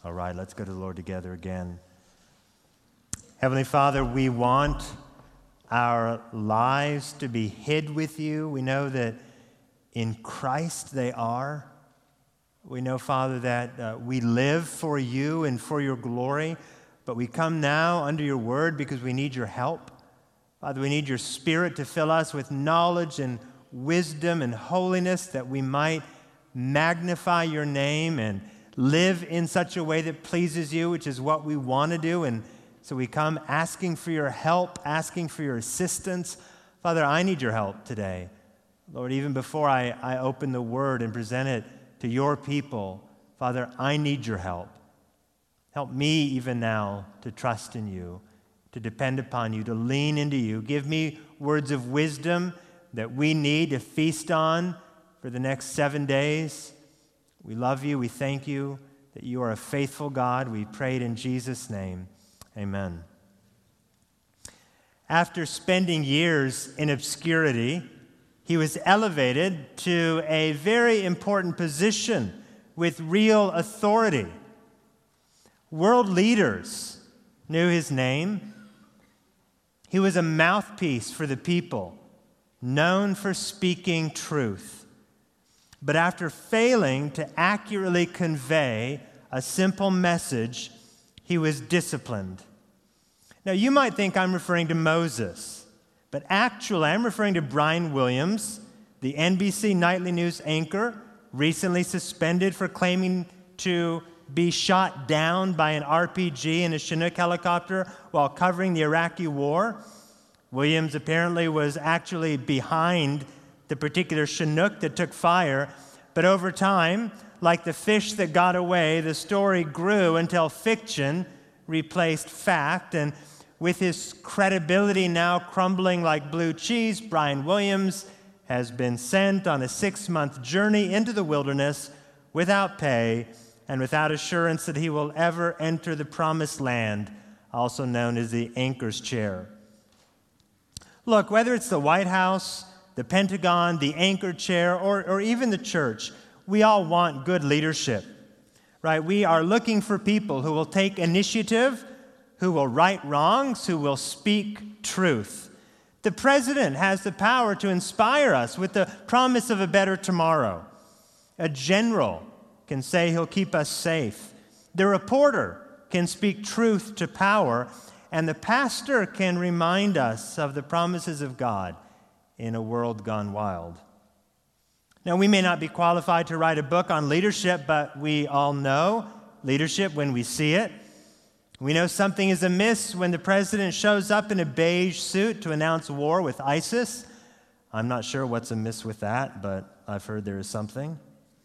All right, let's go to the Lord together again. Heavenly Father, we want our lives to be hid with you. We know that in Christ they are. We know, Father, that we live for you and for your glory, but we come now under your word because we need your help. Father, we need your Spirit to fill us with knowledge and wisdom and holiness that we might magnify your name and live in such a way that pleases you, which is what we want to do. And so we come asking for your help, asking for your assistance. Father, I need your help today. Lord, even before I open the word and present it to your people, Father, I need your help. Help me even now to trust in you, to depend upon you, to lean into you. Give me words of wisdom that we need to feast on for the next 7 days. We love you. We thank you that you are a faithful God. We pray it in Jesus' name. Amen. After spending years in obscurity, he was elevated to a very important position with real authority. World leaders knew his name. He was a mouthpiece for the people, known for speaking truth. But after failing to accurately convey a simple message, he was disciplined. Now, you might think I'm referring to Moses, but actually I'm referring to Brian Williams, the NBC Nightly News anchor, recently suspended for claiming to be shot down by an RPG in a Chinook helicopter while covering the Iraqi war. Williams apparently was actually behind the particular Chinook that took fire, but over time, like the fish that got away, the story grew until fiction replaced fact, and with his credibility now crumbling like blue cheese, Brian Williams has been sent on a 6-month journey into the wilderness without pay and without assurance that he will ever enter the promised land, also known as the anchor's chair. Look, whether it's the White House, the Pentagon, the anchor chair, or even the church, we all want good leadership, right? We are looking for people who will take initiative, who will right wrongs, who will speak truth. The president has the power to inspire us with the promise of a better tomorrow. A general can say he'll keep us safe. The reporter can speak truth to power, and the pastor can remind us of the promises of God in a world gone wild. Now, we may not be qualified to write a book on leadership, but we all know leadership when we see it. We know something is amiss when the president shows up in a beige suit to announce war with ISIS. I'm not sure what's amiss with that, but I've heard there is something.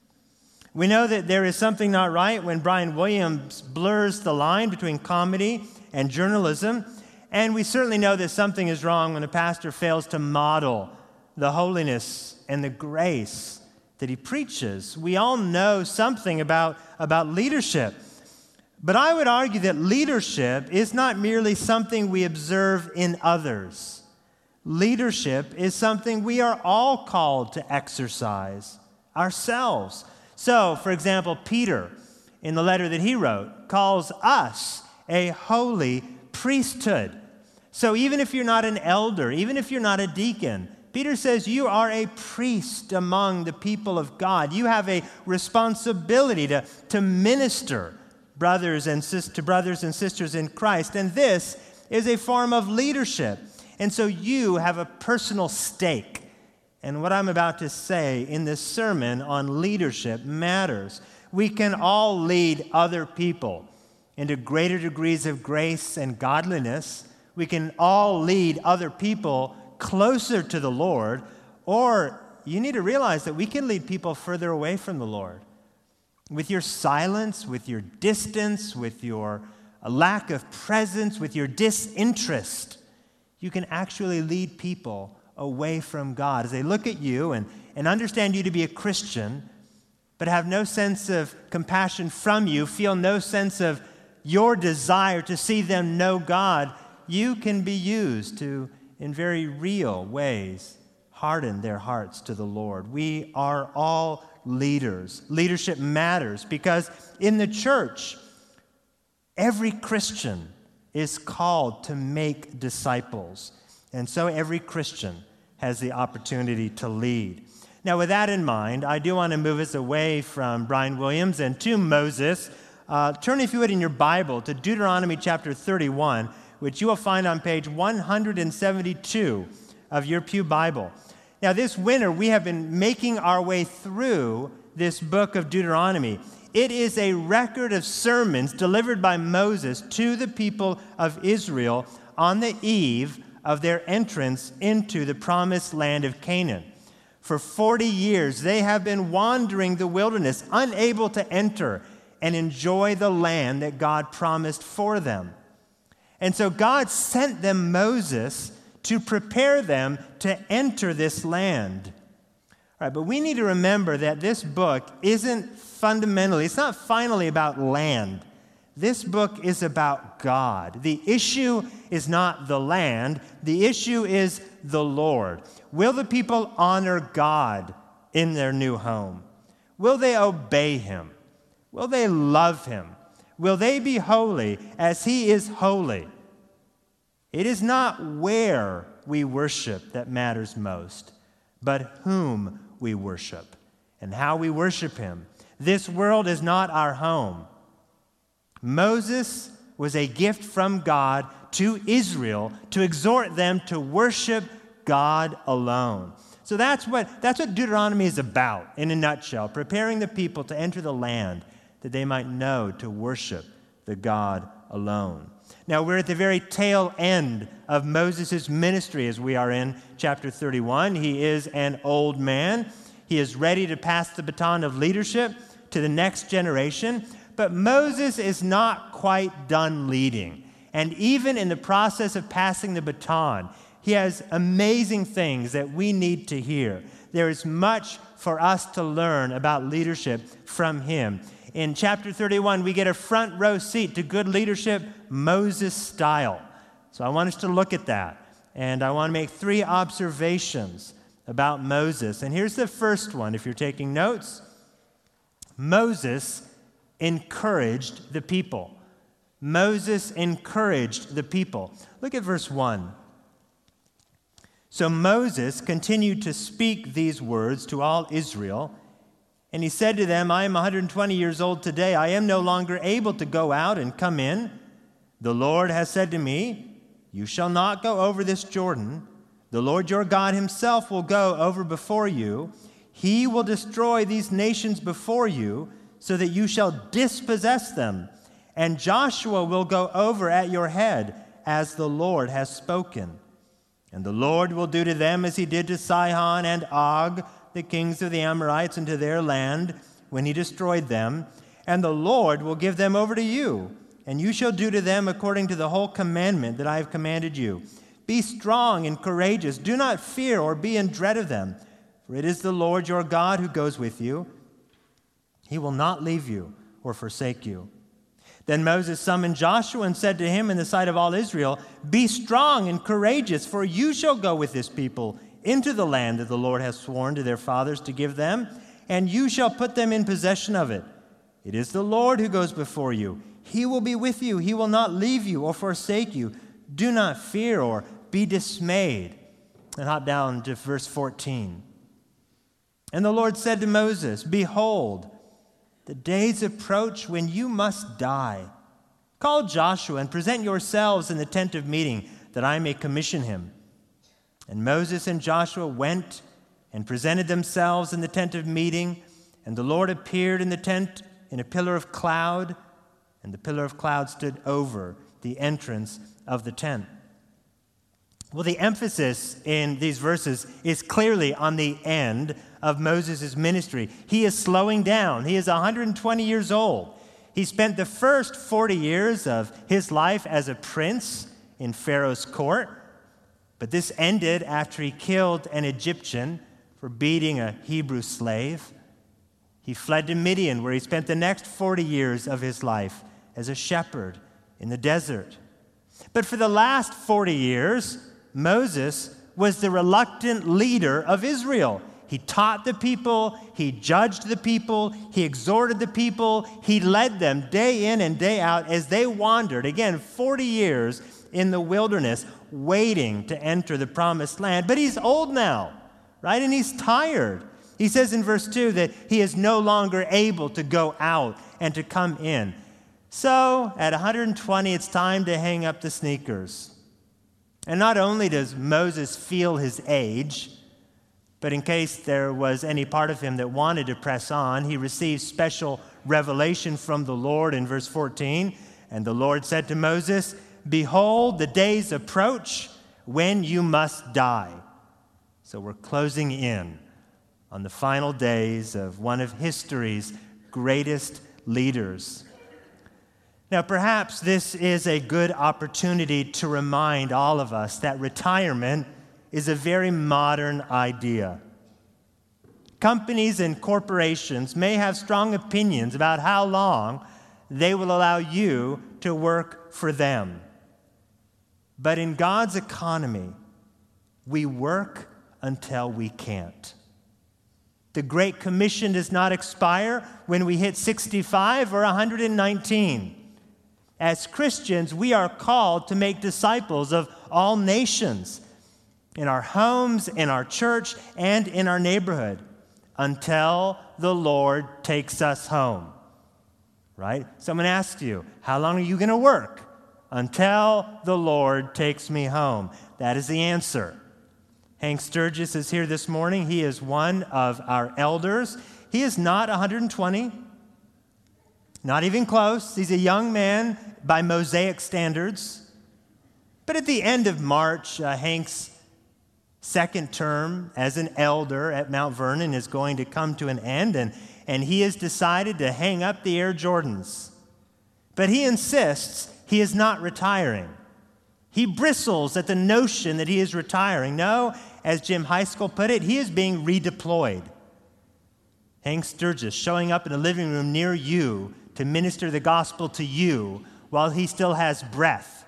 We know that there is something not right when Brian Williams blurs the line between comedy and journalism. And we certainly know that something is wrong when a pastor fails to model the holiness and the grace that he preaches. We all know something about leadership. But I would argue that leadership is not merely something we observe in others. Leadership is something we are all called to exercise ourselves. So, for example, Peter, in the letter that he wrote, calls us a holy priesthood. So even if you're not an elder, even if you're not a deacon, Peter says you are a priest among the people of God. You have a responsibility to minister brothers and sisters in Christ. And this is a form of leadership. And so you have a personal stake. And what I'm about to say in this sermon on leadership matters. We can all lead other people into greater degrees of grace and godliness. We can all lead other people closer to the Lord, or you need to realize that we can lead people further away from the Lord. With your silence, with your distance, with your lack of presence, with your disinterest, you can actually lead people away from God. As they look at you and understand you to be a Christian, but have no sense of compassion from you, feel no sense of your desire to see them know God, you can be used to, in very real ways, harden their hearts to the Lord. We are all leaders. Leadership matters because in the church, Every Christian is called to make disciples. And so every Christian has the opportunity to lead. Now, with that in mind, I do want to move us away from Brian Williams and to Moses. Turn, if you would, in your Bible to Deuteronomy chapter 31, which you will find on page 172 of your Pew Bible. Now, this winter, we have been making our way through this book of Deuteronomy. It is a record of sermons delivered by Moses to the people of Israel on the eve of their entrance into the promised land of Canaan. For 40 years, they have been wandering the wilderness, unable to enter and enjoy the land that God promised for them. And so God sent them Moses to prepare them to enter this land. All right, but we need to remember that this book isn't fundamentally, it's not finally about land. This book is about God. The issue is not the land. The issue is the Lord. Will the people honor God in their new home? Will they obey Him? Will they love Him? Will they be holy as He is holy? It is not where we worship that matters most, but whom we worship and how we worship Him. This world is not our home. Moses was a gift from God to Israel to exhort them to worship God alone. So that's what Deuteronomy is about in a nutshell, preparing the people to enter the land that they might know to worship the God alone. Now, we're at the very tail end of Moses' ministry as we are in chapter 31. He is an old man. He is ready to pass the baton of leadership to the next generation. But Moses is not quite done leading. And even in the process of passing the baton, he has amazing things that we need to hear. There is much for us to learn about leadership from him. In chapter 31, we get a front row seat to good leadership, Moses style. So I want us to look at that. And I want to make 3 observations about Moses. And here's the first one, if you're taking notes. Moses encouraged the people. Moses encouraged the people. Look at verse 1. So Moses continued to speak these words to all Israel, and he said to them, I am 120 years old today. I am no longer able to go out and come in. The Lord has said to me, you shall not go over this Jordan. The Lord your God himself will go over before you. He will destroy these nations before you, so that you shall dispossess them. And Joshua will go over at your head, as the Lord has spoken. And the Lord will do to them as he did to Sihon and Og, the kings of the Amorites, into their land, when he destroyed them. And the Lord will give them over to you, and you shall do to them according to the whole commandment that I have commanded you. Be strong and courageous. Do not fear or be in dread of them, for it is the Lord your God who goes with you. He will not leave you or forsake you. Then Moses summoned Joshua and said to him in the sight of all Israel, be strong and courageous, for you shall go with this people into the land that the Lord has sworn to their fathers to give them, and you shall put them in possession of it. It is the Lord who goes before you. He will be with you. He will not leave you or forsake you. Do not fear or be dismayed. And hop down to verse 14. And the Lord said to Moses, behold, the days approach when you must die. Call Joshua and present yourselves in the tent of meeting, that I may commission him. And Moses and Joshua went and presented themselves in the tent of meeting, and the Lord appeared in the tent in a pillar of cloud, and the pillar of cloud stood over the entrance of the tent. Well, the emphasis in these verses is clearly on the end of Moses' ministry. He is slowing down. He is 120 years old. He spent the first 40 years of his life as a prince in Pharaoh's court, but this ended after he killed an Egyptian for beating a Hebrew slave. He fled to Midian, where he spent the next 40 years of his life as a shepherd in the desert. But for the last 40 years, Moses was the reluctant leader of Israel. He taught the people, he judged the people, he exhorted the people, he led them day in and day out as they wandered, again, 40 years in the wilderness, waiting to enter the promised land. But he's old now, right? And he's tired. He says in verse 2 that he is no longer able to go out and to come in. So at 120, it's time to hang up the sneakers. And not only does Moses feel his age, but in case there was any part of him that wanted to press on, he received special revelation from the Lord in verse 14. And the Lord said to Moses, "Behold, the days approach when you must die." So we're closing in on the final days of one of history's greatest leaders. Now, perhaps this is a good opportunity to remind all of us that retirement is a very modern idea. Companies and corporations may have strong opinions about how long they will allow you to work for them. But in God's economy, we work until we can't. The Great Commission does not expire when we hit 65 or 119. As Christians, we are called to make disciples of all nations, in our homes, in our church, and in our neighborhood, until the Lord takes us home. Right? Someone asks you, how long are you going to work? Until the Lord takes me home. That is the answer. Hank Sturgis is here this morning. He is one of our elders. He is not 120, not even close. He's a young man by Mosaic standards. But at the end of March, Hank's second term as an elder at Mount Vernon is going to come to an end, and he has decided to hang up the Air Jordans. But he insists he is not retiring. He bristles at the notion that he is retiring. No, as Jim Heiskell put it, he is being redeployed. Hank Sturgis showing up in a living room near you to minister the gospel to you while he still has breath.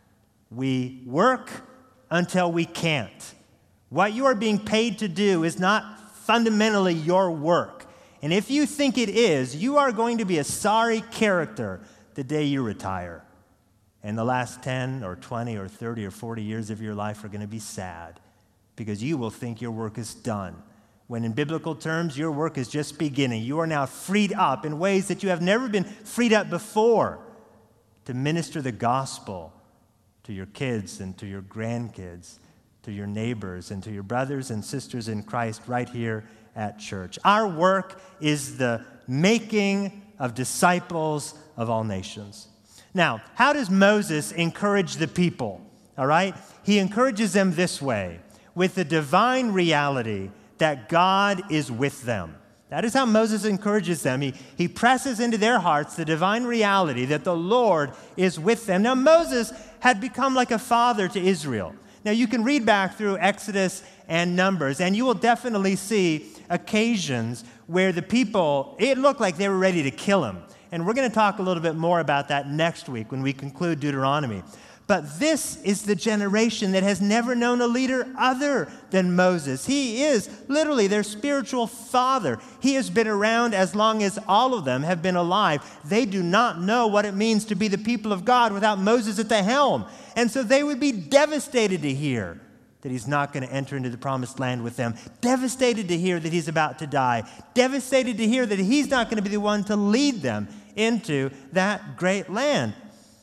We work until we can't. What you are being paid to do is not fundamentally your work. And if you think it is, you are going to be a sorry character the day you retire. And the last 10 or 20 or 30 or 40 years of your life are going to be sad because you will think your work is done. When in biblical terms, your work is just beginning. You are now freed up in ways that you have never been freed up before to minister the gospel to your kids and to your grandkids, to your neighbors and to your brothers and sisters in Christ right here at church. Our work is the making of disciples of all nations. Now, how does Moses encourage the people? All right? He encourages them this way, with the divine reality that God is with them. That is how Moses encourages them. He presses into their hearts the divine reality that the Lord is with them. Now, Moses had become like a father to Israel. Now, you can read back through Exodus and Numbers, and you will definitely see occasions where the people, it looked like they were ready to kill him. And we're going to talk a little bit more about that next week when we conclude Deuteronomy. But this is the generation that has never known a leader other than Moses. He is literally their spiritual father. He has been around as long as all of them have been alive. They do not know what it means to be the people of God without Moses at the helm. And so they would be devastated to hear that he's not going to enter into the promised land with them. Devastated to hear that he's about to die. Devastated to hear that he's not going to be the one to lead them into that great land.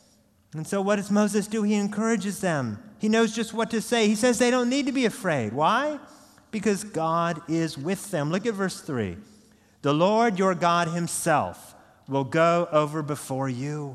And so what does Moses do? He encourages them. He knows just what to say. He says they don't need to be afraid. Why? Because God is with them. Look at verse 3. The Lord your God himself will go over before you.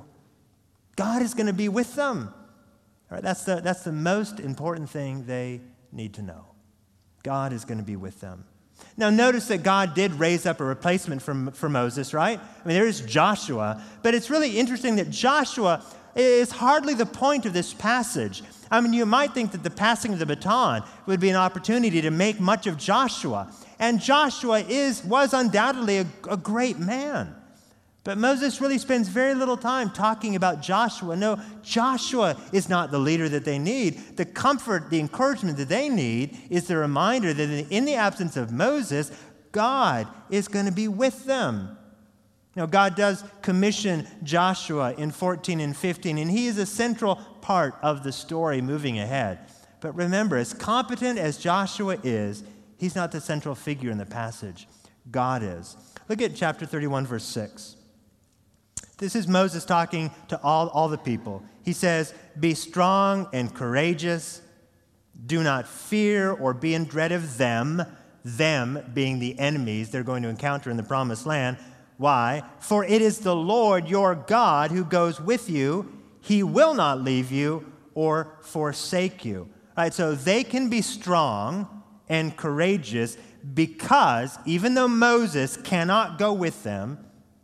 God is going to be with them. All right, that's the most important thing they need to know. God is going to be with them. Now, notice that God did raise up a replacement for Moses, right? I mean, there is Joshua, but it's really interesting that Joshua is hardly the point of this passage. I mean, you might think that the passing of the baton would be an opportunity to make much of Joshua. And Joshua was undoubtedly a great man. But Moses really spends very little time talking about Joshua. No, Joshua is not the leader that they need. The comfort, the encouragement that they need is the reminder that in the absence of Moses, God is going to be with them. Now, God does commission Joshua in 14 and 15, and he is a central part of the story moving ahead. But remember, as competent as Joshua is, he's not the central figure in the passage. God is. Look at chapter 31, verse 6. This is Moses talking to all the people. He says, "Be strong and courageous. Do not fear or be in dread of them being the enemies they're going to encounter in the promised land. Why? For it is the Lord your God who goes with you. He will not leave you or forsake you." All right, so they can be strong and courageous because even though Moses cannot go with them,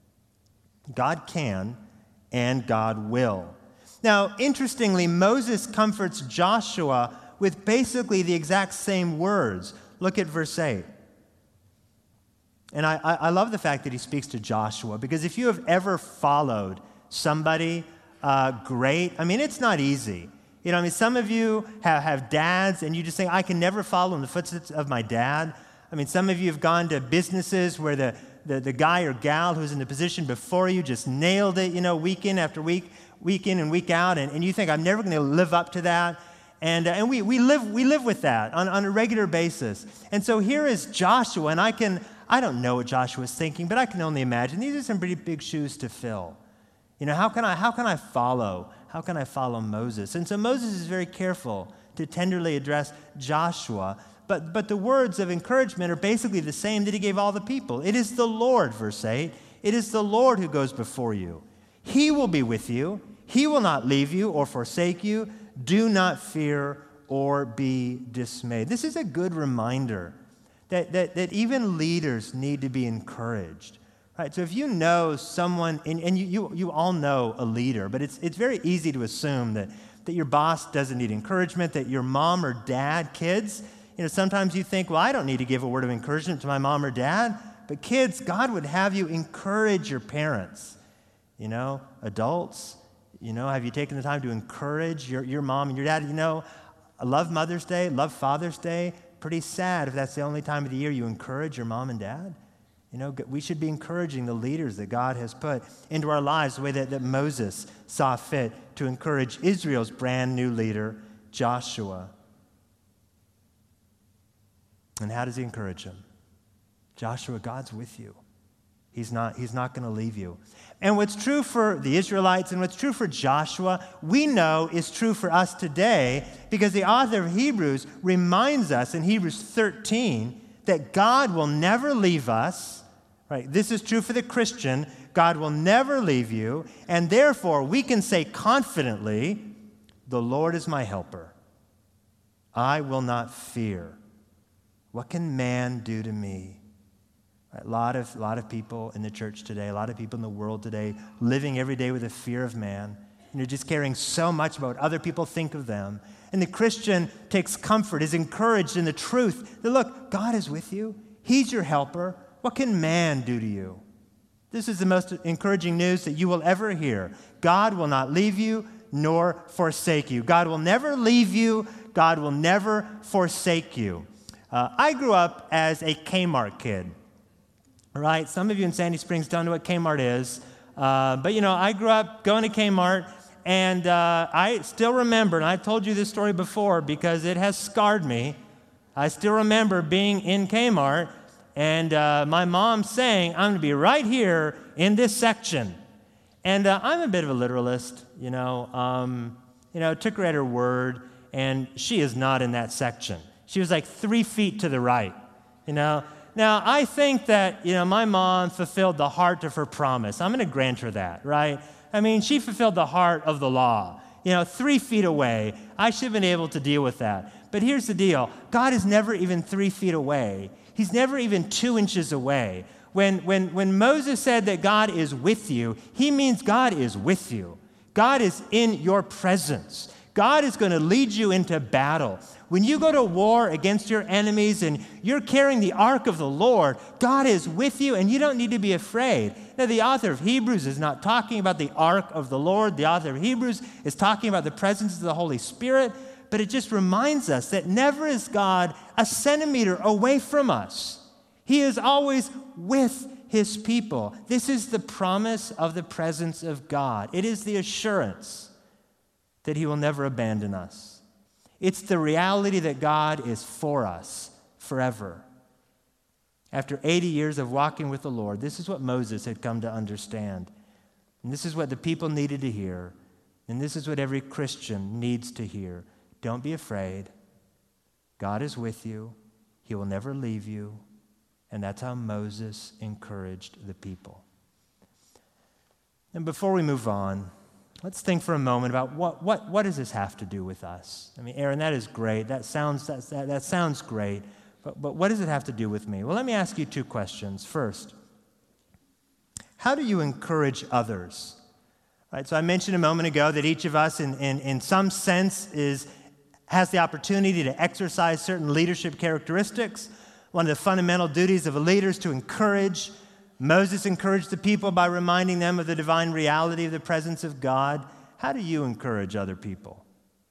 God can and God will. Now, interestingly, Moses comforts Joshua with basically the exact same words. Look at verse 8. And I love the fact that he speaks to Joshua, because if you have ever followed somebody great, I mean, it's not easy. You know, I mean, some of you have dads, and you just think, I can never follow in the footsteps of my dad. I mean, some of you have gone to businesses where the guy or gal who's in the position before you just nailed it, week in after week, week in and week out, and you think, I'm never going to live up to that. And we live with that on a regular basis. And so here is Joshua, and I don't know what Joshua's thinking, but I can only imagine these are some pretty big shoes to fill. How can I follow? How can I follow Moses? And so Moses is very careful to tenderly address Joshua. But the words of encouragement are basically the same that he gave all the people. It is the Lord, verse 8. It is the Lord who goes before you. He will be with you. He will not leave you or forsake you. Do not fear or be dismayed. This is a good reminder that even leaders need to be encouraged. Right? So if you know someone, and you all know a leader, but it's very easy to assume that your boss doesn't need encouragement, that your mom or dad, kids, sometimes you think, well, I don't need to give a word of encouragement to my mom or dad. But kids, God would have you encourage your parents. Adults, have you taken the time to encourage your mom and your dad? I love Mother's Day, love Father's Day. Pretty sad if that's the only time of the year you encourage your mom and dad. We should be encouraging the leaders that God has put into our lives the way that Moses saw fit to encourage Israel's brand new leader, Joshua. And how does he encourage him? Joshua, God's with you. He's not going to leave you. And what's true for the Israelites and what's true for Joshua, we know is true for us today, because the author of Hebrews reminds us in Hebrews 13 that God will never leave us. Right? This is true for the Christian. God will never leave you. And therefore, we can say confidently, the Lord is my helper. I will not fear. What can man do to me? A lot of people in the church today, a lot of people in the world today, living every day with a fear of man. Just caring so much about what other people think of them. And the Christian takes comfort, is encouraged in the truth that, look, God is with you. He's your helper. What can man do to you? This is the most encouraging news that you will ever hear. God will not leave you nor forsake you. God will never leave you. God will never forsake you. I grew up as a Kmart kid, right? Some of you in Sandy Springs don't know what Kmart is. But I grew up going to Kmart, and I still remember, and I've told you this story before because it has scarred me. I still remember being in Kmart and my mom saying, I'm going to be right here in this section. And I'm a bit of a literalist, took her at her word, and she is not in that section. She was like 3 feet to the right, Now, I think that, my mom fulfilled the heart of her promise. I'm going to grant her that, right? I mean, she fulfilled the heart of the law. 3 feet away. I should have been able to deal with that. But here's the deal. God is never even 3 feet away. He's never even 2 inches away. When Moses said that God is with you, he means God is with you. God is in your presence. God is going to lead you into battle. When you go to war against your enemies and you're carrying the ark of the Lord, God is with you and you don't need to be afraid. Now, the author of Hebrews is not talking about the ark of the Lord. The author of Hebrews is talking about the presence of the Holy Spirit, but it just reminds us that never is God a centimeter away from us. He is always with his people. This is the promise of the presence of God. It is the assurance that he will never abandon us. It's the reality that God is for us forever. After 80 years of walking with the Lord, this is what Moses had come to understand. And this is what the people needed to hear. And this is what every Christian needs to hear. Don't be afraid. God is with you. He will never leave you. And that's how Moses encouraged the people. And before we move on, let's think for a moment about what does this have to do with us? I mean, Aaron, that is great. That sounds great. But what does it have to do with me? Well, let me ask you two questions. First, how do you encourage others? Right, so I mentioned a moment ago that each of us, in some sense, has the opportunity to exercise certain leadership characteristics. One of the fundamental duties of a leader is to encourage. Moses encouraged the people by reminding them of the divine reality of the presence of God. How do you encourage other people?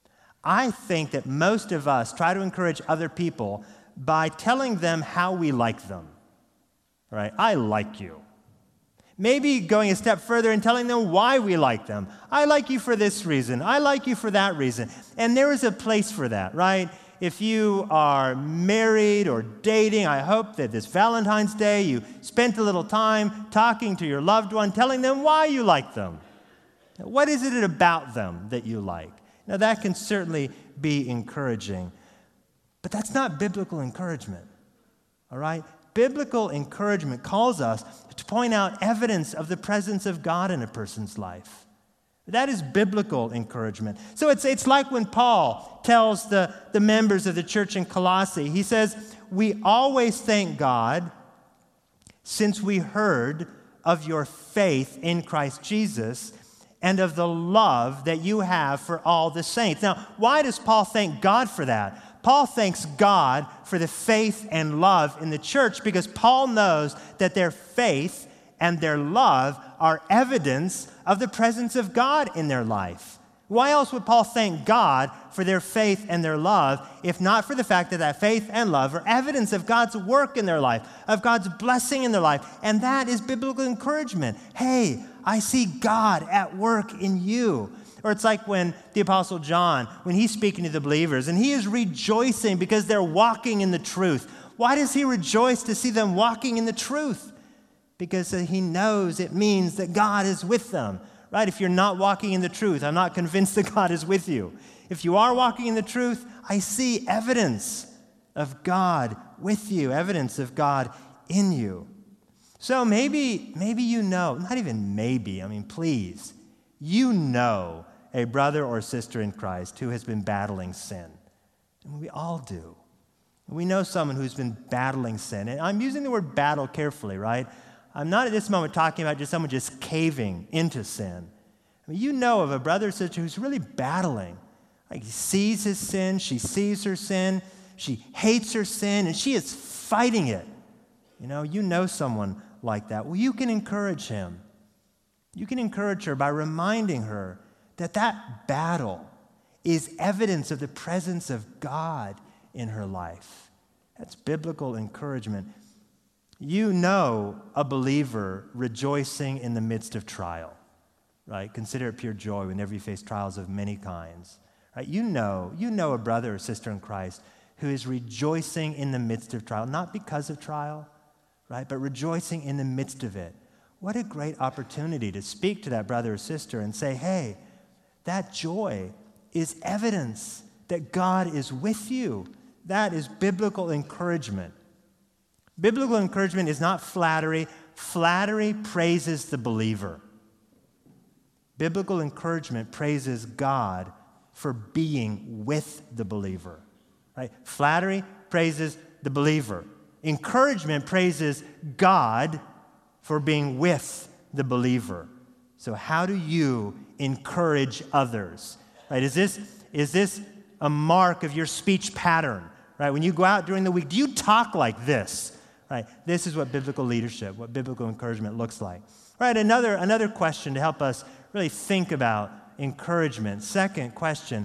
I think that most of us try to encourage other people by telling them how we like them. Right? I like you. Maybe going a step further and telling them why we like them. I like you for this reason. I like you for that reason. And there is a place for that, right? If you are married or dating, I hope that this Valentine's Day you spent a little time talking to your loved one, telling them why you like them. What is it about them that you like? Now, that can certainly be encouraging, but that's not biblical encouragement, all right? Biblical encouragement calls us to point out evidence of the presence of God in a person's life. That is biblical encouragement. So it's like when Paul tells the members of the church in Colossae, he says, we always thank God since we heard of your faith in Christ Jesus and of the love that you have for all the saints. Now, why does Paul thank God for that? Paul thanks God for the faith and love in the church because Paul knows that their faith and their love are evidence of the presence of God in their life. Why else would Paul thank God for their faith and their love if not for the fact that that faith and love are evidence of God's work in their life, of God's blessing in their life? And that is biblical encouragement. Hey, I see God at work in you. Or it's like when the Apostle John, when he's speaking to the believers, and he is rejoicing because they're walking in the truth. Why does he rejoice to see them walking in the truth? Because he knows it means that God is with them, right? If you're not walking in the truth, I'm not convinced that God is with you. If you are walking in the truth, I see evidence of God with you, evidence of God in you. So maybe you know, not even maybe, I mean, please, you know a brother or sister in Christ who has been battling sin. And we all do. We know someone who's been battling sin. And I'm using the word battle carefully, right? I'm not at this moment talking about just someone just caving into sin. I mean, you know of a brother or sister who's really battling. Like he sees his sin, she sees her sin, she hates her sin, and she is fighting it. You know someone like that. Well, you can encourage him. You can encourage her by reminding her that that battle is evidence of the presence of God in her life. That's biblical encouragement. You know a believer rejoicing in the midst of trial, right? Consider it pure joy whenever you face trials of many kinds, right? You know a brother or sister in Christ who is rejoicing in the midst of trial, not because of trial, right? But rejoicing in the midst of it. What a great opportunity to speak to that brother or sister and say, hey, that joy is evidence that God is with you. That is biblical encouragement. Biblical encouragement is not flattery. Flattery praises the believer. Biblical encouragement praises God for being with the believer. Right? Flattery praises the believer. Encouragement praises God for being with the believer. So how do you encourage others? Right? Is this a mark of your speech pattern, right? When you go out during the week, do you talk like this, right? This is what biblical leadership, what biblical encouragement looks like. Right, another question to help us really think about encouragement. Second question,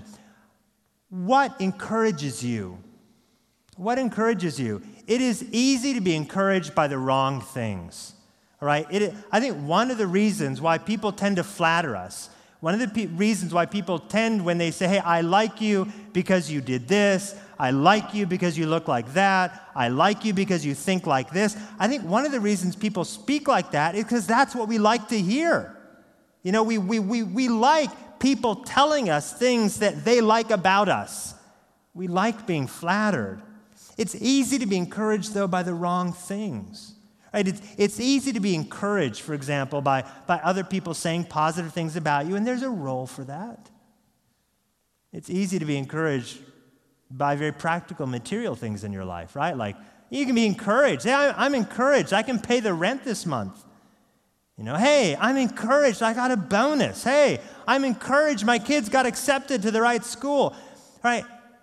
what encourages you? What encourages you? It is easy to be encouraged by the wrong things, all right? I think one of the reasons why people tend to flatter us, one of the reasons why people tend, when they say, hey, I like you because you did this, I like you because you look like that, I like you because you think like this. I think one of the reasons people speak like that is because that's what we like to hear. You know, we like people telling us things that they like about us. We like being flattered. It's easy to be encouraged, though, by the wrong things. Right? It's easy to be encouraged, for example, by other people saying positive things about you, and there's a role for that. It's easy to be encouraged by very practical material things in your life, right? Like, you can be encouraged. Hey, I'm encouraged. I can pay the rent this month. You know, hey, I'm encouraged. I got a bonus. Hey, I'm encouraged. My kids got accepted to the right school. Right?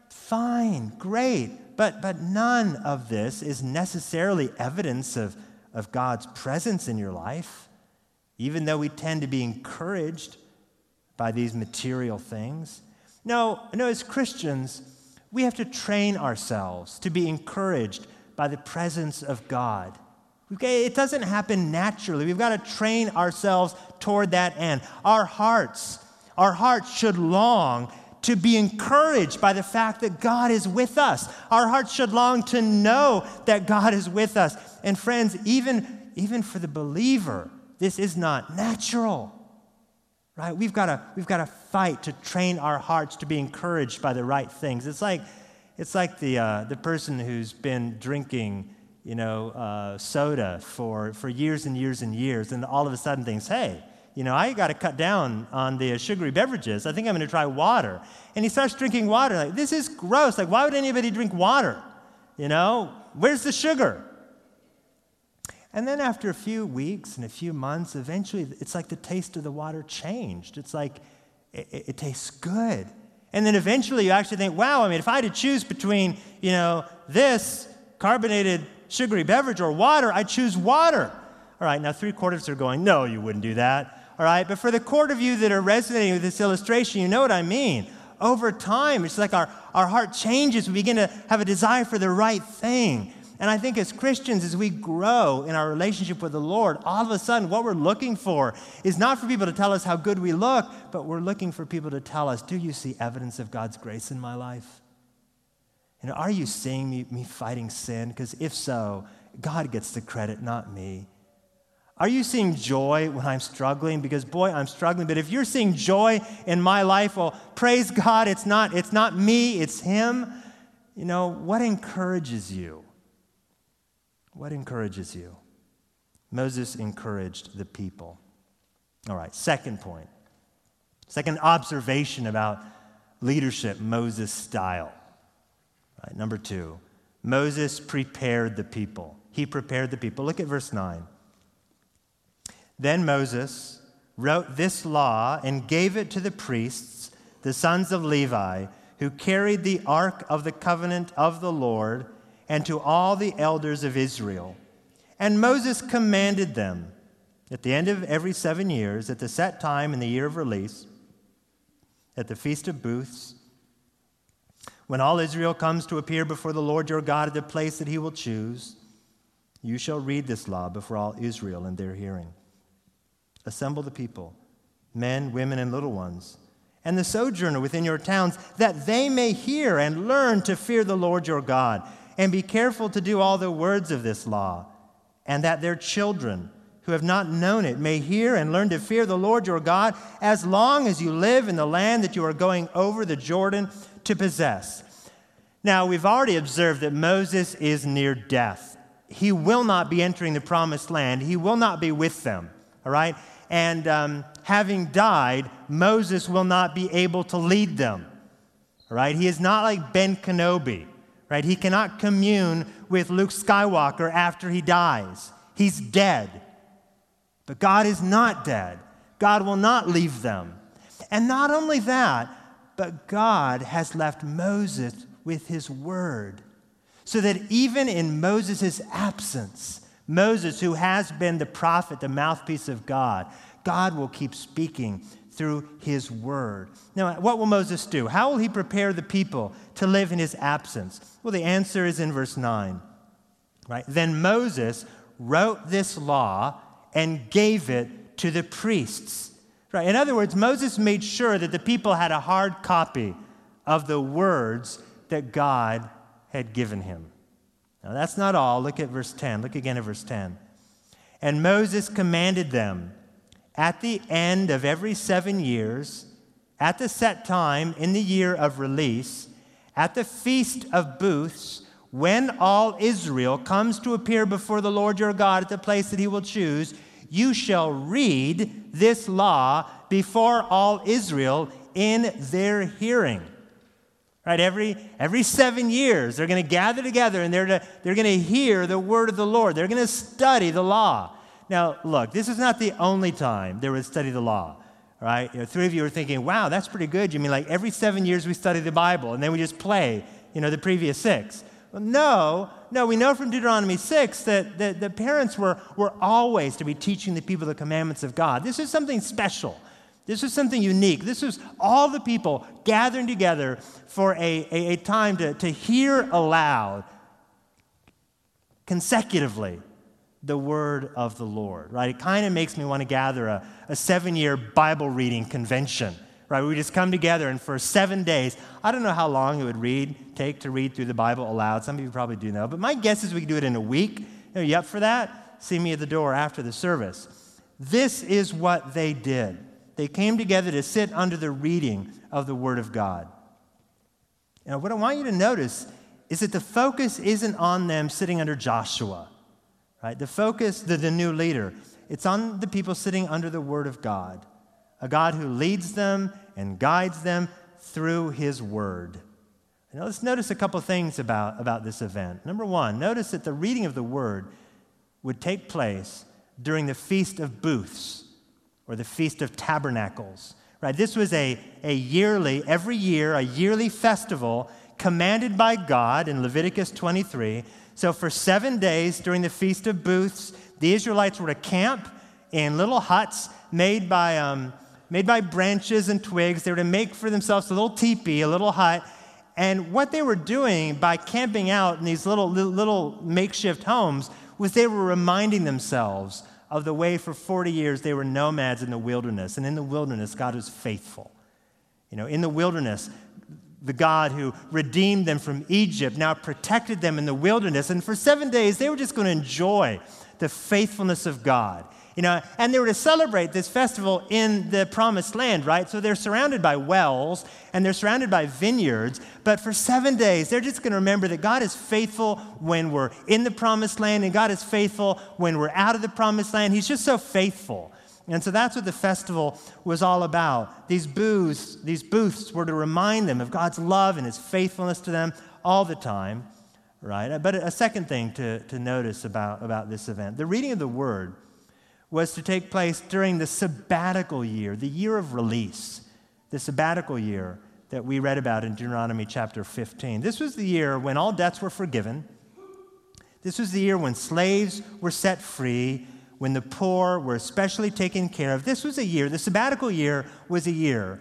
Fine, great. But none of this is necessarily evidence of God's presence in your life, even though we tend to be encouraged by these material things. No, as Christians, we have to train ourselves to be encouraged by the presence of God. Okay, it doesn't happen naturally. We've got to train ourselves toward that end. Our hearts should long to be encouraged by the fact that God is with us. Our hearts should long to know that God is with us. And friends, even for the believer, this is not natural. Right? We've got to fight to train our hearts to be encouraged by the right things. It's like the person who's been drinking, soda for years and years and years, and all of a sudden thinks, hey, I got to cut down on the sugary beverages. I think I'm going to try water. And he starts drinking water. Like, this is gross. Like, why would anybody drink water? Where's the sugar? And then after a few weeks and a few months, eventually it's like the taste of the water changed. It's like it tastes good. And then eventually you actually think, wow, if I had to choose between, this carbonated sugary beverage or water, I'd choose water. All right, now 3/4 are going, no, you wouldn't do that. All right, but for the quarter of you that are resonating with this illustration, you know what I mean. Over time, it's like our heart changes. We begin to have a desire for the right thing. And I think as Christians, as we grow in our relationship with the Lord, all of a sudden what we're looking for is not for people to tell us how good we look, but we're looking for people to tell us, do you see evidence of God's grace in my life? Are you seeing me fighting sin? Because if so, God gets the credit, not me. Are you seeing joy when I'm struggling? Because boy, I'm struggling. But if you're seeing joy in my life, well, praise God, it's not me, it's Him. What encourages you? What encourages you? Moses encouraged the people. All right, second point. Second observation about leadership, Moses' style. All right, number 2, Moses prepared the people. He prepared the people. Look at verse 9. Then Moses wrote this law and gave it to the priests, the sons of Levi, who carried the ark of the covenant of the Lord, and to all the elders of Israel. And Moses commanded them, at the end of every 7 years, at the set time in the year of release, at the Feast of Booths, when all Israel comes to appear before the Lord your God at the place that He will choose, you shall read this law before all Israel in their hearing. Assemble the people, men, women, and little ones, and the sojourner within your towns, that they may hear and learn to fear the Lord your God, and be careful to do all the words of this law, and that their children who have not known it may hear and learn to fear the Lord your God as long as you live in the land that you are going over the Jordan to possess. Now, we've already observed that Moses is near death. He will not be entering the promised land. He will not be with them, all right? And having died, Moses will not be able to lead them, all right? He is not like Ben Kenobi. Right? He cannot commune with Luke Skywalker after he dies. He's dead. But God is not dead. God will not leave them. And not only that, but God has left Moses with his word, so that even in Moses' absence, Moses, who has been the prophet, the mouthpiece of God, God will keep speaking through his word. Now, what will Moses do? How will he prepare the people to live in his absence? Well, the answer is in verse 9. Right? Then Moses wrote this law and gave it to the priests. Right? In other words, Moses made sure that the people had a hard copy of the words that God had given him. Now, that's not all. Look at verse 10. Look again at verse 10. And Moses commanded them, at the end of every 7 years, at the set time in the year of release, at the feast of booths, when all Israel comes to appear before the Lord your God at the place that he will choose, you shall read this law before all Israel in their hearing. Right? Every 7 years, they're going to gather together and they're going to hear the word of the Lord. They're going to study the law. Now, look, this is not the only time they would study the law. Right? Three of you are thinking, wow, that's pretty good. You mean like every 7 years we study the Bible and then we just play, the previous 6? Well, no, we know from Deuteronomy 6 that the parents were always to be teaching the people the commandments of God. This is something special. This is something unique. This was all the people gathering together for a time to hear aloud consecutively the word of the Lord, right? It kind of makes me want to gather a 7-year Bible reading convention, right? We just come together and for 7 days, I don't know how long it would take to read through the Bible aloud. Some of you probably do know, but my guess is we could do it in a week. Are you up for that? See me at the door after the service. This is what they did. They came together to sit under the reading of the Word of God. Now, what I want you to notice is that the focus isn't on them sitting under Joshua, right? The focus, the new leader, it's on the people sitting under the Word of God, a God who leads them and guides them through His Word. Now, let's notice a couple things about this event. Number one, notice that the reading of the Word would take place during the Feast of Booths, or the Feast of Tabernacles, right? This was every year, a yearly festival commanded by God in Leviticus 23. So for 7 days during the Feast of Booths, the Israelites were to camp in little huts made by branches and twigs. They were to make for themselves a little teepee, a little hut. And what they were doing by camping out in these little makeshift homes was they were reminding themselves of the way for 40 years they were nomads in the wilderness. And in the wilderness, God was faithful. In the wilderness, the God who redeemed them from Egypt now protected them in the wilderness. And for 7 days, they were just going to enjoy the faithfulness of God. And they were to celebrate this festival in the promised land, right? So they're surrounded by wells and they're surrounded by vineyards. But for 7 days, they're just going to remember that God is faithful when we're in the promised land and God is faithful when we're out of the promised land. He's just so faithful. And so that's what the festival was all about. These booths were to remind them of God's love and His faithfulness to them all the time, right? But a second thing to notice about this event, the reading of the Word was to take place during the sabbatical year, the year of release, the sabbatical year that we read about in Deuteronomy chapter 15. This was the year when all debts were forgiven. This was the year when slaves were set free, when the poor were especially taken care of. This was a year, the sabbatical year was a year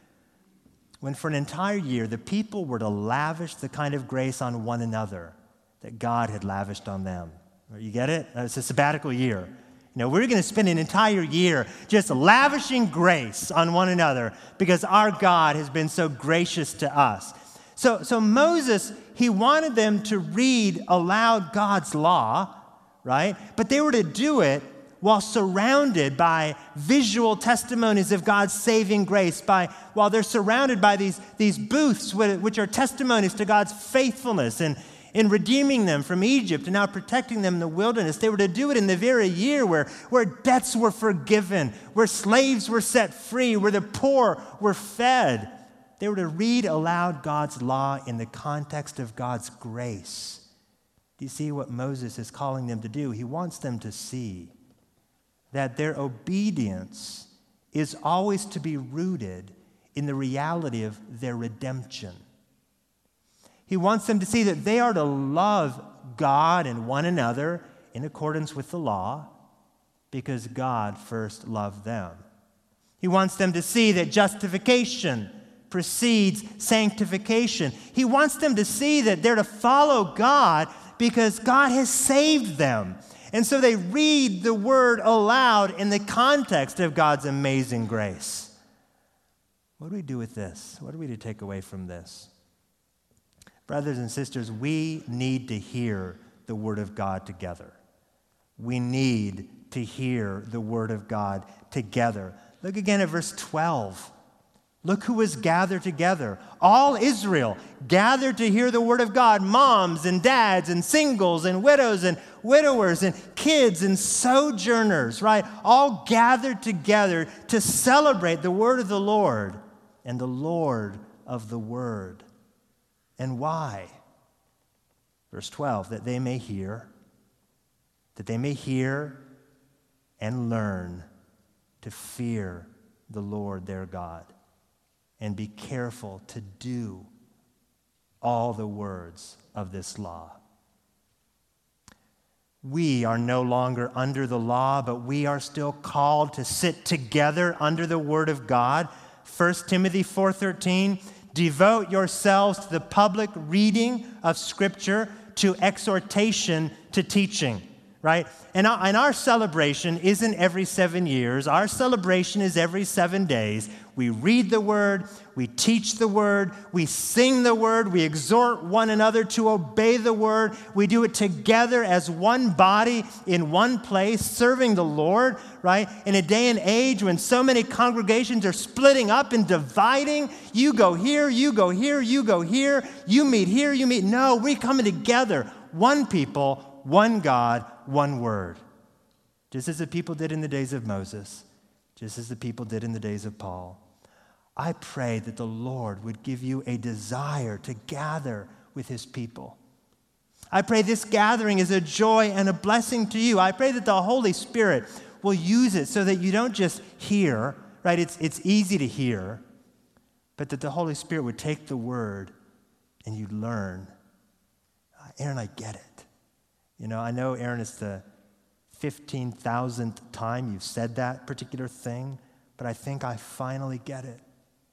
when for an entire year the people were to lavish the kind of grace on one another that God had lavished on them. You get it? It's a sabbatical year. We're going to spend an entire year just lavishing grace on one another because our God has been so gracious to us. So Moses, he wanted them to read aloud God's law, right? But they were to do it while surrounded by visual testimonies of God's saving grace, while they're surrounded by these booths, which are testimonies to God's faithfulness and in redeeming them from Egypt and now protecting them in the wilderness. They were to do it in the very year where debts were forgiven, where slaves were set free, where the poor were fed. They were to read aloud God's law in the context of God's grace. Do you see what Moses is calling them to do? He wants them to see that their obedience is always to be rooted in the reality of their redemption. He wants them to see that they are to love God and one another in accordance with the law because God first loved them. He wants them to see that justification precedes sanctification. He wants them to see that they're to follow God because God has saved them. And so they read the word aloud in the context of God's amazing grace. What do we do with this? What are we to take away from this? Brothers and sisters, we need to hear the word of God together. We need to hear the word of God together. Look again at verse 12. Look who was gathered together. All Israel gathered to hear the word of God. Moms and dads and singles and widows and widowers and kids and sojourners, right? All gathered together to celebrate the word of the Lord and the Lord of the word. And why? Verse 12, that they may hear and learn to fear the Lord their God and be careful to do all the words of this law. We are no longer under the law, but we are still called to sit together under the word of God. 1 Timothy 4:13, devote yourselves to the public reading of Scripture, to exhortation, to teaching, right? And our celebration isn't every 7 years. Our celebration is every 7 days. We read the Word, we teach the Word, we sing the Word, we exhort one another to obey the Word. We do it together as one body in one place, serving the Lord, right? In a day and age when so many congregations are splitting up and dividing, you go here, you go here, you go here, you meet here, you meet. No, we're coming together, one people, one God, one Word. Just as the people did in the days of Moses, just as the people did in the days of Paul. I pray that the Lord would give you a desire to gather with his people. I pray this gathering is a joy and a blessing to you. I pray that the Holy Spirit will use it so that you don't just hear, right? It's easy to hear, but that the Holy Spirit would take the word and you'd learn. Aaron, I get it. You know, I know, Aaron, it's the 15,000th time you've said that particular thing, but I think I finally get it.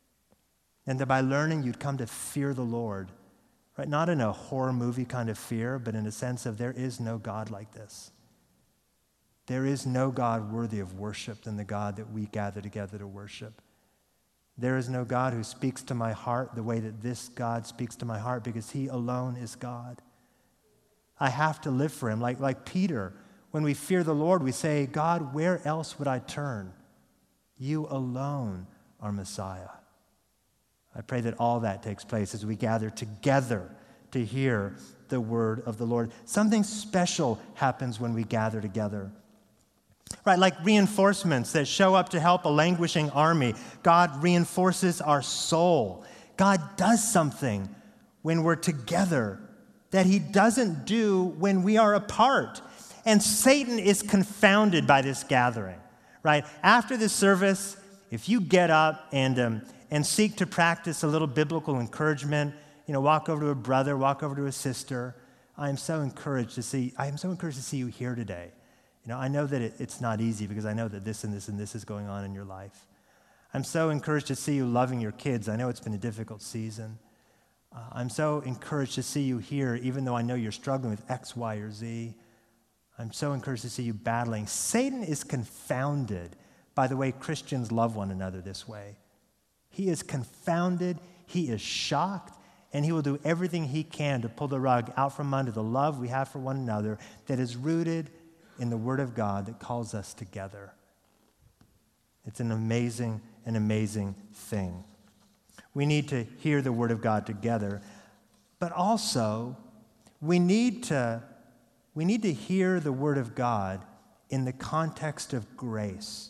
And that by learning, you'd come to fear the Lord, right? Not in a horror movie kind of fear, but in a sense of there is no God like this. There is no God worthy of worship than the God that we gather together to worship. There is no God who speaks to my heart the way that this God speaks to my heart because he alone is God. I have to live for him. Like Peter, when we fear the Lord, we say, God, where else would I turn? You alone are Messiah. I pray that all that takes place as we gather together to hear the word of the Lord. Something special happens when we gather together. Right, like reinforcements that show up to help a languishing army. God reinforces our soul. God does something when we're together that he doesn't do when we are apart. And Satan is confounded by this gathering, right? After this service, if you get up and seek to practice a little biblical encouragement, walk over to a brother, walk over to a sister, I am so encouraged to see you here today. I know that it's not easy because I know that this and this and this is going on in your life. I'm so encouraged to see you loving your kids. I know it's been a difficult season. I'm so encouraged to see you here, even though I know you're struggling with X, Y, or Z. I'm so encouraged to see you battling. Satan is confounded by the way Christians love one another this way. He is confounded, he is shocked, and he will do everything he can to pull the rug out from under the love we have for one another that is rooted in the Word of God that calls us together. It's an amazing thing. We need to hear the Word of God together, but also we need to hear the Word of God in the context of grace.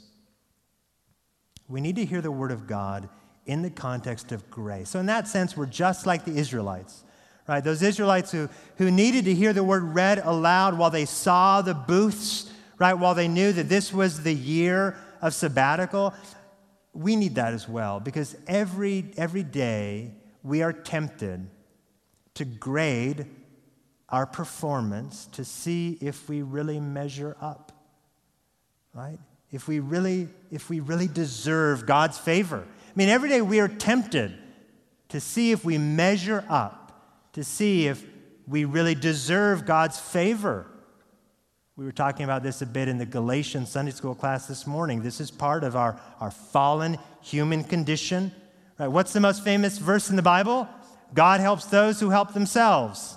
We need to hear the Word of God in the context of grace. So in that sense, we're just like the Israelites, right? Those Israelites who needed to hear the Word read aloud while they saw the booths, right? While they knew that this was the year of sabbatical. we need that as well, because every day we are tempted to grade our performance to see if we really measure up, right? If we really deserve God's favor. I mean, every day we are tempted to see if we measure up, to see if we really deserve God's favor. We were talking about this a bit in the Galatians Sunday school class this morning. This is part of our fallen human condition. Right? What's the most famous verse in the Bible? God helps those who help themselves.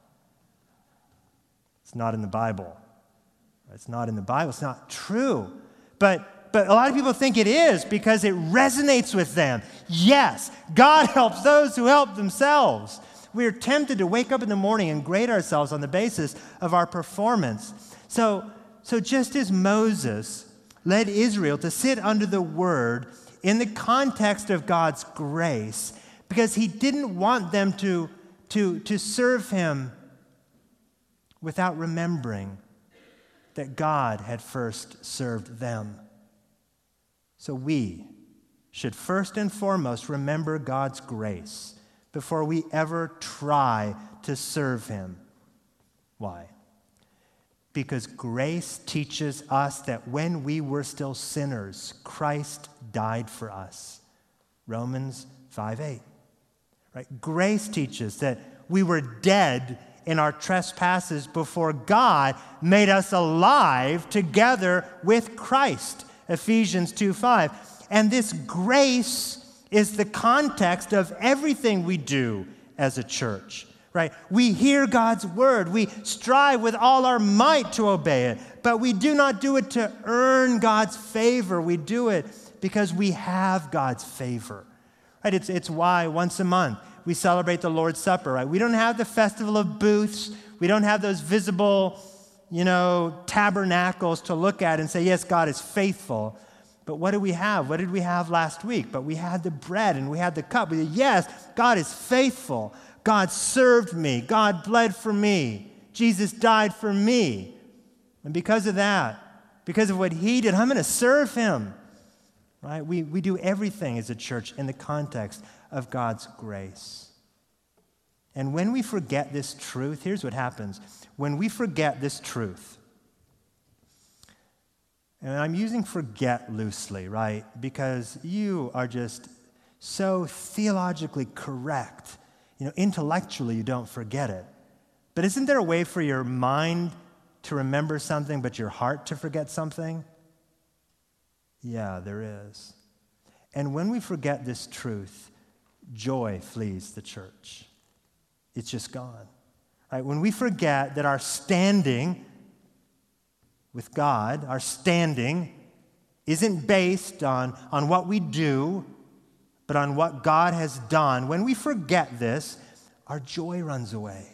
It's not in the Bible. It's not in the Bible. It's not true. But a lot of people think it is because it resonates with them. Yes, God helps those who help themselves. We are tempted to wake up in the morning and grade ourselves on the basis of our performance. So just as Moses led Israel to sit under the word in the context of God's grace, because he didn't want them to serve him without remembering that God had first served them. So we should first and foremost remember God's grace before we ever try to serve him. Why? Because grace teaches us that when we were still sinners, Christ died for us. Romans 5:8. Right? Grace teaches that we were dead in our trespasses before God made us alive together with Christ. Ephesians 2:5. And this grace is the context of everything we do as a church. Right? We hear God's word. We strive with all our might to obey it. But we do not do it to earn God's favor. We do it because we have God's favor. Right? It's why once a month we celebrate the Lord's Supper. Right? We don't have the festival of booths. We don't have those visible, tabernacles to look at and say, yes, God is faithful. But what do we have? What did we have last week? But we had the bread and we had the cup. We said, yes, God is faithful. God served me. God bled for me. Jesus died for me. And because of that, because of what he did, I'm going to serve him. Right? We do everything as a church in the context of God's grace. And when we forget this truth, here's what happens. When we forget this truth, and I'm using forget loosely, right? Because you are just so theologically correct. Intellectually, you don't forget it. But isn't there a way for your mind to remember something, but your heart to forget something? Yeah, there is. And when we forget this truth, joy flees the church. It's just gone. Right? When we forget that our standing with God, our standing, isn't based on what we do, but on what God has done. When we forget this, our joy runs away.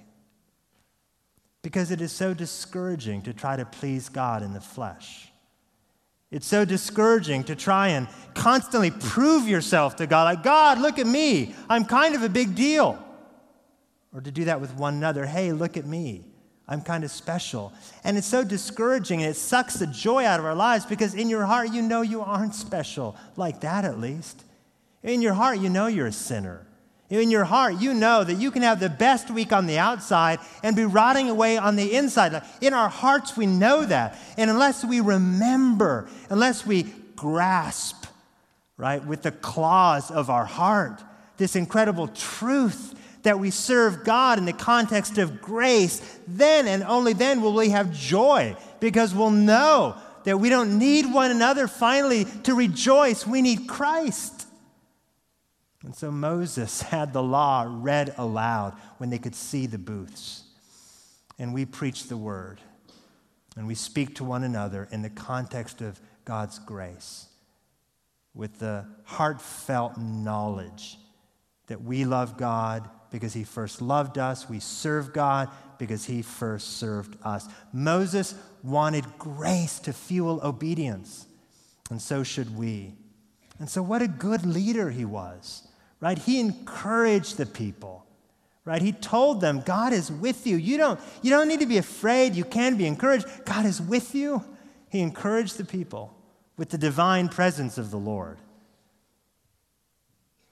Because it is so discouraging to try to please God in the flesh. It's so discouraging to try and constantly prove yourself to God. Like, God, look at me. I'm kind of a big deal. Or to do that with one another. Hey, look at me. I'm kind of special. And it's so discouraging, and it sucks the joy out of our lives because in your heart, you know you aren't special. Like that, at least. In your heart, you know you're a sinner. In your heart, you know that you can have the best week on the outside and be rotting away on the inside. In our hearts, we know that. And unless we remember, unless we grasp, right, with the claws of our heart, this incredible truth that we serve God in the context of grace, then and only then will we have joy, because we'll know that we don't need one another finally to rejoice. We need Christ. And so Moses had the law read aloud when they could see the booths. And we preach the word. And we speak to one another in the context of God's grace, with the heartfelt knowledge that we love God because he first loved us. We serve God because he first served us. Moses wanted grace to fuel obedience, and so should we. And so what a good leader he was, right? He encouraged the people, right? He told them, God is with you. You don't need to be afraid. You can be encouraged. God is with you. He encouraged the people with the divine presence of the Lord.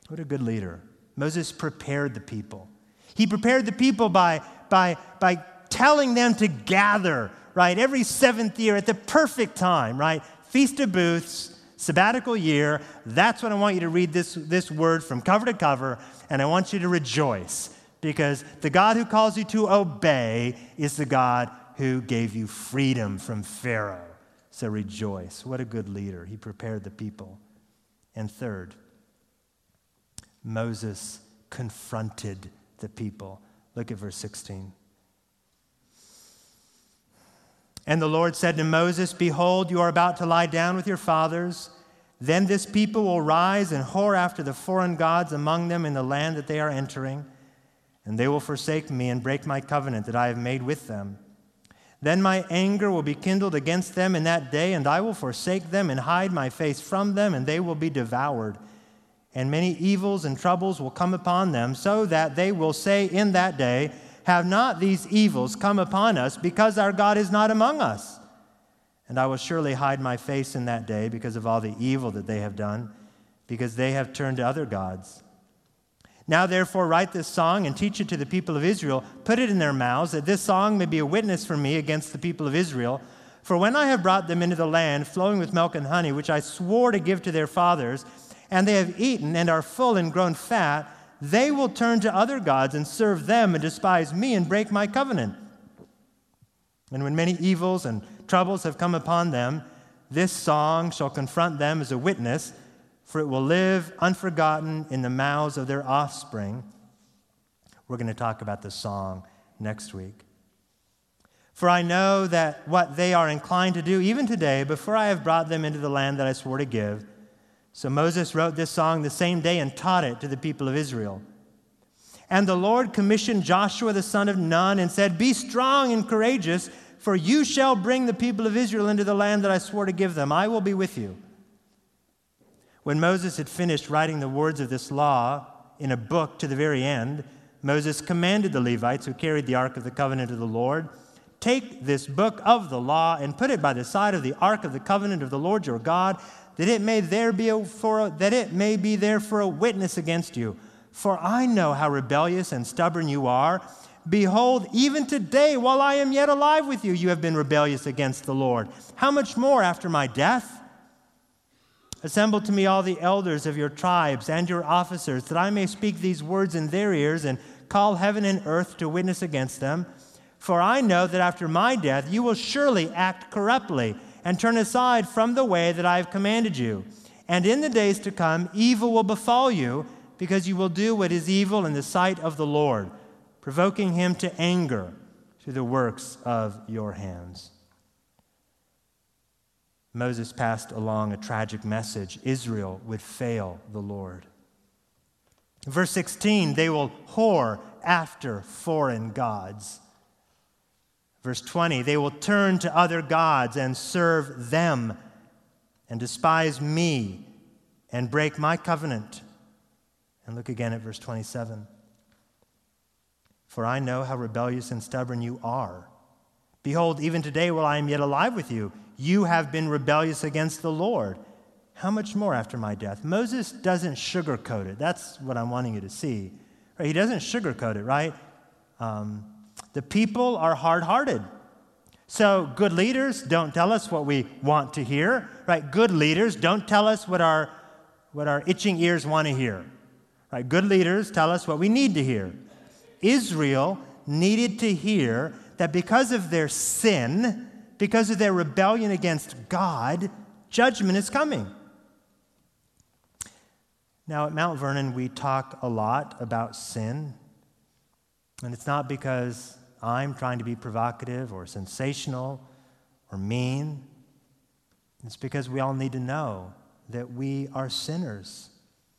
What a good leader. Moses prepared the people. He prepared the people by telling them to gather, right, every seventh year at the perfect time, right? Feast of Booths, sabbatical year. That's when I want you to read this word from cover to cover, and I want you to rejoice, because the God who calls you to obey is the God who gave you freedom from Pharaoh. So rejoice. What a good leader. He prepared the people. And third, Moses confronted the people. Look at verse 16. And the Lord said to Moses, "Behold, you are about to lie down with your fathers. Then this people will rise and whore after the foreign gods among them in the land that they are entering. And they will forsake me and break my covenant that I have made with them. Then my anger will be kindled against them in that day, and I will forsake them and hide my face from them, and they will be devoured. And many evils and troubles will come upon them, so that they will say in that day, 'Have not these evils come upon us, because our God is not among us?' And I will surely hide my face in that day because of all the evil that they have done, because they have turned to other gods. Now therefore write this song and teach it to the people of Israel. Put it in their mouths, that this song may be a witness for me against the people of Israel. For when I have brought them into the land flowing with milk and honey, which I swore to give to their fathers, and they have eaten and are full and grown fat, they will turn to other gods and serve them and despise me and break my covenant. And when many evils and troubles have come upon them, this song shall confront them as a witness, for it will live unforgotten in the mouths of their offspring." We're going to talk about the song next week. "For I know that what they are inclined to do even today, before I have brought them into the land that I swore to give." So Moses wrote this song the same day and taught it to the people of Israel. "And the Lord commissioned Joshua the son of Nun and said, 'Be strong and courageous, for you shall bring the people of Israel into the land that I swore to give them. I will be with you.' When Moses had finished writing the words of this law in a book to the very end, Moses commanded the Levites who carried the Ark of the Covenant of the Lord, 'Take this book of the law and put it by the side of the Ark of the Covenant of the Lord your God, that it may be there for a witness against you. For I know how rebellious and stubborn you are. Behold, even today, while I am yet alive with you, you have been rebellious against the Lord. How much more after my death? Assemble to me all the elders of your tribes and your officers, that I may speak these words in their ears and call heaven and earth to witness against them. For I know that after my death you will surely act corruptly and turn aside from the way that I have commanded you. And in the days to come, evil will befall you, because you will do what is evil in the sight of the Lord, provoking him to anger through the works of your hands." Moses passed along a tragic message. Israel would fail the Lord. Verse 16, they will whore after foreign gods. Verse 20, they will turn to other gods and serve them and despise me and break my covenant. And look again at verse 27. "For I know how rebellious and stubborn you are. Behold, even today while I am yet alive with you, you have been rebellious against the Lord. How much more after my death?" Moses doesn't sugarcoat it. That's what I'm wanting you to see. Right? He doesn't sugarcoat it, right? The people are hard-hearted. So good leaders don't tell us what we want to hear, right? Good leaders don't tell us what our itching ears want to hear. Right? Good leaders tell us what we need to hear. Israel needed to hear that because of their sin, because of their rebellion against God, judgment is coming. Now, at Mount Vernon, we talk a lot about sin. And it's not because I'm trying to be provocative or sensational or mean. It's because we all need to know that we are sinners.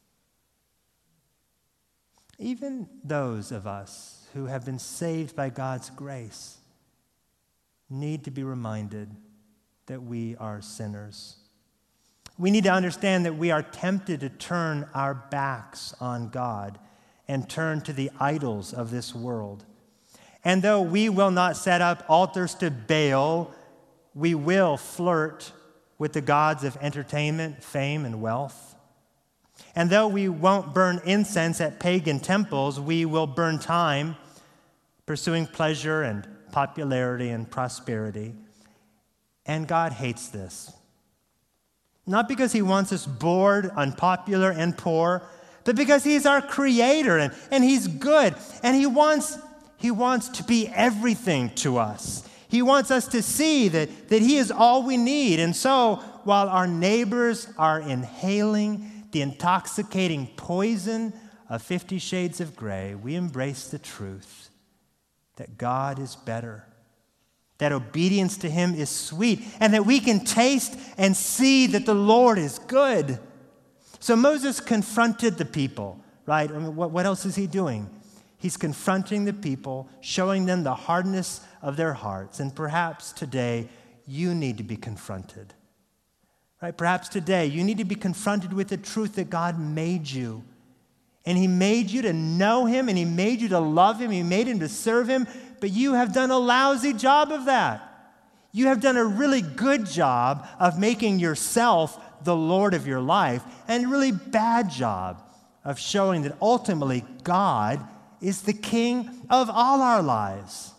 Even those of us who have been saved by God's grace need to be reminded that we are sinners. We need to understand that we are tempted to turn our backs on God and turn to the idols of this world. And though we will not set up altars to Baal, we will flirt with the gods of entertainment, fame, and wealth. And though we won't burn incense at pagan temples, we will burn time pursuing pleasure and popularity and prosperity. And God hates this. Not because he wants us bored, unpopular, and poor, but because he's our creator and he's good. And he wants to be everything to us. He wants us to see that he is all we need. And so, while our neighbors are inhaling the intoxicating poison of 50 Shades of Grey, we embrace the truth that God is better, that obedience to him is sweet, and that we can taste and see that the Lord is good. So Moses confronted the people, right? I mean, what else is he doing? He's confronting the people, showing them the hardness of their hearts. And perhaps today you need to be confronted. Right? Perhaps today you need to be confronted with the truth that God made you. And he made you to know him, and he made you to love him, he made him to serve him, but you have done a lousy job of that. You have done a really good job of making yourself the Lord of your life, and a really bad job of showing that ultimately God is the King of all our lives.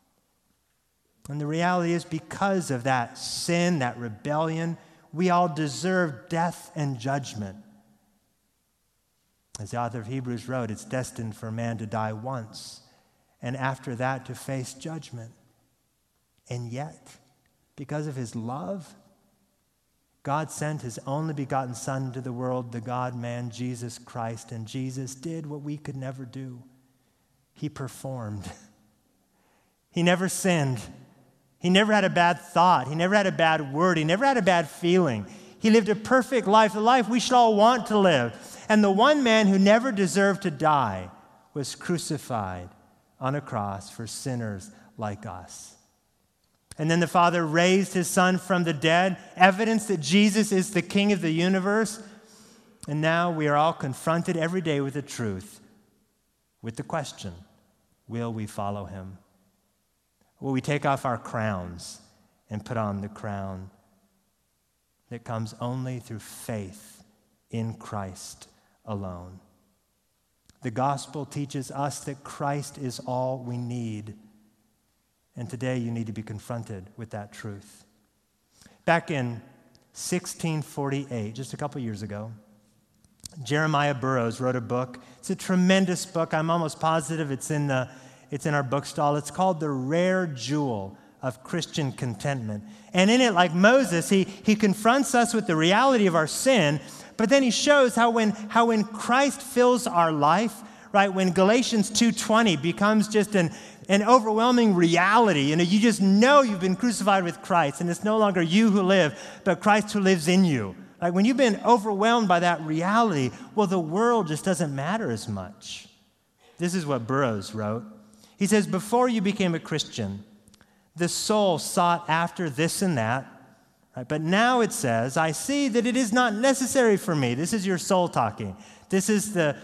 And the reality is, because of that sin, that rebellion, we all deserve death and judgment. As the author of Hebrews wrote, it's destined for man to die once, and after that to face judgment. And yet, because of his love, God sent his only begotten Son to the world, the God-man, Jesus Christ, and Jesus did what we could never do. He performed. He never sinned. He never had a bad thought. He never had a bad word. He never had a bad feeling. He lived a perfect life, the life we should all want to live. And the one man who never deserved to die was crucified on a cross for sinners like us. And then the Father raised his Son from the dead, evidence that Jesus is the King of the universe. And now we are all confronted every day with the truth, with the question, will we follow him? Will we take off our crowns and put on the crown that comes only through faith in Christ alone? The gospel teaches us that Christ is all we need. And today you need to be confronted with that truth. Back in 1648, just a couple years ago, Jeremiah Burroughs wrote a book. It's a tremendous book. I'm almost positive it's in our bookstall. It's called The Rare Jewel of Christian Contentment. And in it, like Moses, he confronts us with the reality of our sin, but then he shows how when Christ fills our life, right, when Galatians 2:20 becomes just an overwhelming reality, you just know you've been crucified with Christ, and it's no longer you who live, but Christ who lives in you. Like when you've been overwhelmed by that reality, well, the world just doesn't matter as much. This is what Burroughs wrote. He says, before you became a Christian, the soul sought after this and that, right? But now it says, I see that it is not necessary for me. This is your soul talking. This is the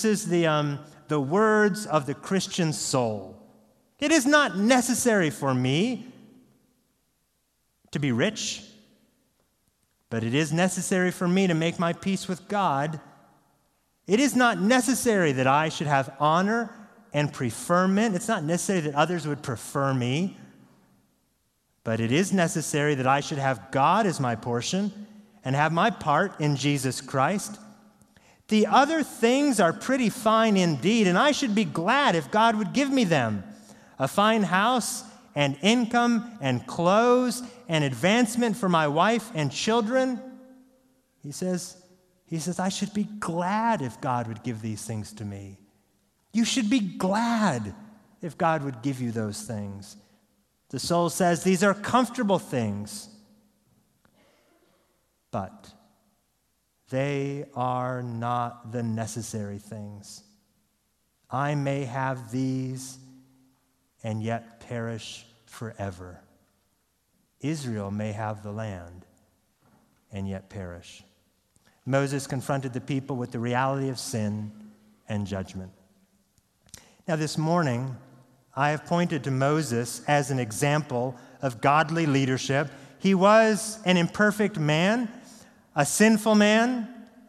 words of the Christian soul. It is not necessary for me to be rich, but it is necessary for me to make my peace with God. It is not necessary that I should have honor and preferment. It's not necessary that others would prefer me, but it is necessary that I should have God as my portion and have my part in Jesus Christ. The other things are pretty fine indeed, and I should be glad if God would give me them. A fine house and income and clothes and advancement for my wife and children. He says, I should be glad if God would give these things to me. You should be glad if God would give you those things. The soul says these are comfortable things, but they are not the necessary things. I may have these and yet perish forever. Israel may have the land and yet perish. Moses confronted the people with the reality of sin and judgment. Now, this morning, I have pointed to Moses as an example of godly leadership. He was an imperfect man, a sinful man,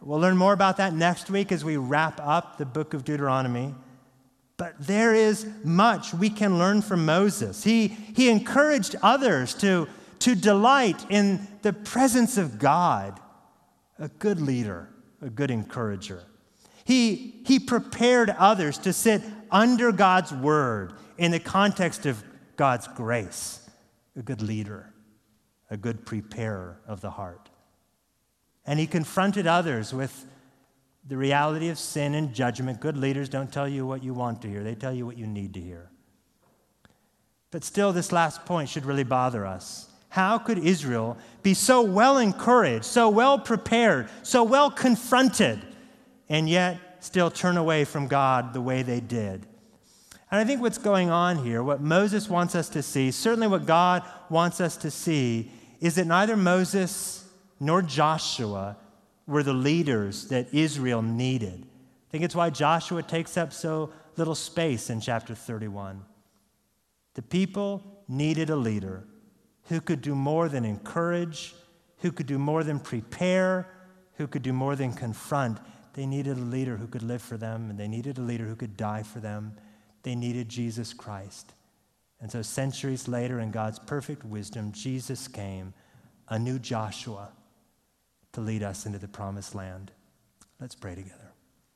We'll learn more about that next week as we wrap up the book of Deuteronomy. But there is much we can learn from Moses. He encouraged others to delight in the presence of God, a good leader, a good encourager. He prepared others to sit under God's word in the context of God's grace, a good leader, a good preparer of the heart. And he confronted others with the reality of sin and judgment. Good leaders don't tell you what you want to hear. They tell you what you need to hear. But still, this last point should really bother us. How could Israel be so well encouraged, so well prepared, so well confronted, and yet still turn away from God the way they did? And I think what's going on here, what Moses wants us to see, certainly what God wants us to see, is that neither Moses nor Joshua were the leaders that Israel needed. I think it's why Joshua takes up so little space in chapter 31. The people needed a leader who could do more than encourage, who could do more than prepare, who could do more than confront. They needed a leader who could live for them, and they needed a leader who could die for them. They needed Jesus Christ. And so centuries later, in God's perfect wisdom, Jesus came, a new Joshua, to lead us into the promised land. Let's pray together.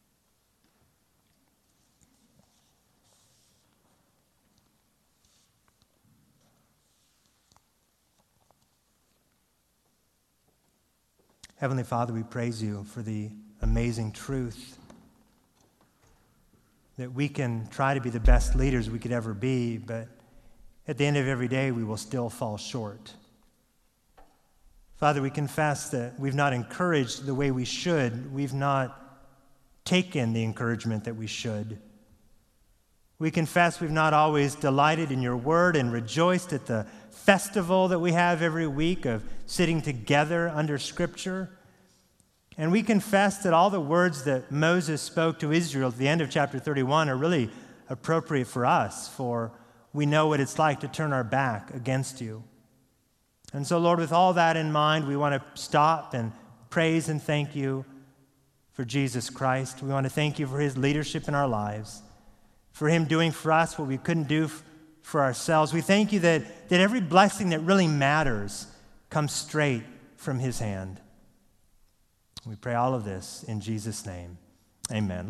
Heavenly Father, we praise you for the amazing truth that we can try to be the best leaders we could ever be, but at the end of every day, we will still fall short. Father, we confess that we've not encouraged the way we should. We've not taken the encouragement that we should. We confess we've not always delighted in your word and rejoiced at the festival that we have every week of sitting together under Scripture. And we confess that all the words that Moses spoke to Israel at the end of chapter 31 are really appropriate for us, for we know what it's like to turn our back against you. And so, Lord, with all that in mind, we want to stop and praise and thank you for Jesus Christ. We want to thank you for his leadership in our lives, for him doing for us what we couldn't do for ourselves. We thank you that every blessing that really matters comes straight from his hand. We pray all of this in Jesus' name. Amen.